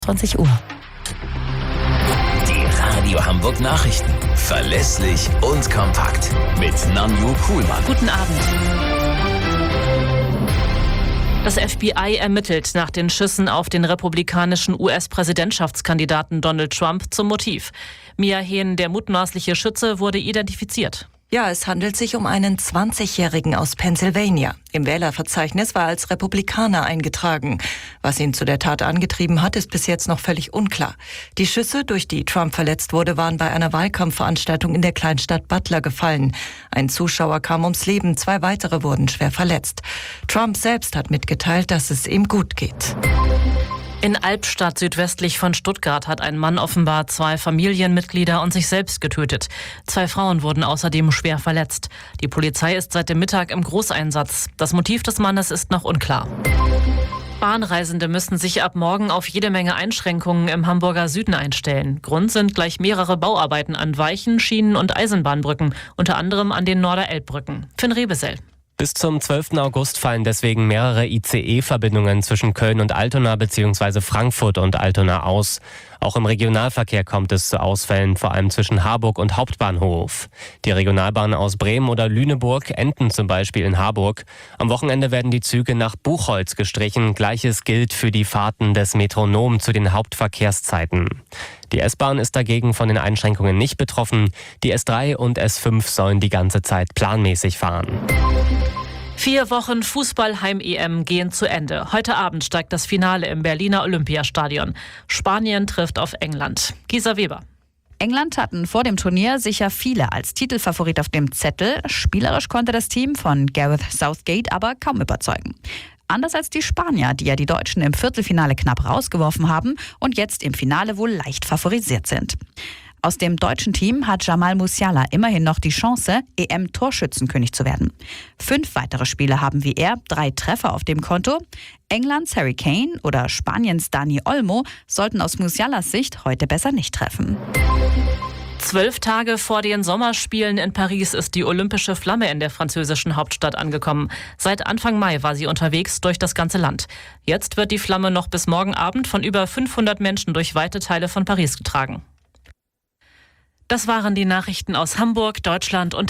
20 Uhr. Die Radio Hamburg Nachrichten. Verlässlich und kompakt. Mit Nanju Kuhlmann. Guten Abend. Das FBI ermittelt nach den Schüssen auf den republikanischen US-Präsidentschaftskandidaten Donald Trump zum Motiv. Mia Hehn, der mutmaßliche Schütze, wurde identifiziert. Ja, es handelt sich um einen 20-Jährigen aus Pennsylvania. Im Wählerverzeichnis war er als Republikaner eingetragen. Was ihn zu der Tat angetrieben hat, ist bis jetzt noch völlig unklar. Die Schüsse, durch die Trump verletzt wurde, waren bei einer Wahlkampfveranstaltung in der Kleinstadt Butler gefallen. Ein Zuschauer kam ums Leben, 2 weitere wurden schwer verletzt. Trump selbst hat mitgeteilt, dass es ihm gut geht. In Albstadt südwestlich von Stuttgart hat ein Mann offenbar 2 Familienmitglieder und sich selbst getötet. 2 Frauen wurden außerdem schwer verletzt. Die Polizei ist seit dem Mittag im Großeinsatz. Das Motiv des Mannes ist noch unklar. Bahnreisende müssen sich ab morgen auf jede Menge Einschränkungen im Hamburger Süden einstellen. Grund sind gleich mehrere Bauarbeiten an Weichen, Schienen und Eisenbahnbrücken, unter anderem an den Norderelbbrücken. Finn Rebesell. Bis zum 12. August fallen deswegen mehrere ICE-Verbindungen zwischen Köln und Altona bzw. Frankfurt und Altona aus. Auch im Regionalverkehr kommt es zu Ausfällen, vor allem zwischen Harburg und Hauptbahnhof. Die Regionalbahnen aus Bremen oder Lüneburg enden zum Beispiel in Harburg. Am Wochenende werden die Züge nach Buchholz gestrichen. Gleiches gilt für die Fahrten des Metronom zu den Hauptverkehrszeiten. Die S-Bahn ist dagegen von den Einschränkungen nicht betroffen. Die S3 und S5 sollen die ganze Zeit planmäßig fahren. 4 Wochen Fußball-Heim-EM gehen zu Ende. Heute Abend steigt das Finale im Berliner Olympiastadion. Spanien trifft auf England. Gisa Weber. England hatten vor dem Turnier sicher viele als Titelfavorit auf dem Zettel. Spielerisch konnte das Team von Gareth Southgate aber kaum überzeugen. Anders als die Spanier, die ja die Deutschen im Viertelfinale knapp rausgeworfen haben und jetzt im Finale wohl leicht favorisiert sind. Aus dem deutschen Team hat Jamal Musiala immerhin noch die Chance, EM-Torschützenkönig zu werden. 5 weitere Spieler haben wie er 3 Treffer auf dem Konto. Englands Harry Kane oder Spaniens Dani Olmo sollten aus Musialas Sicht heute besser nicht treffen. 12 Tage vor den Sommerspielen in Paris ist die olympische Flamme in der französischen Hauptstadt angekommen. Seit Anfang Mai war sie unterwegs durch das ganze Land. Jetzt wird die Flamme noch bis morgen Abend von über 500 Menschen durch weite Teile von Paris getragen. Das waren die Nachrichten aus Hamburg, Deutschland und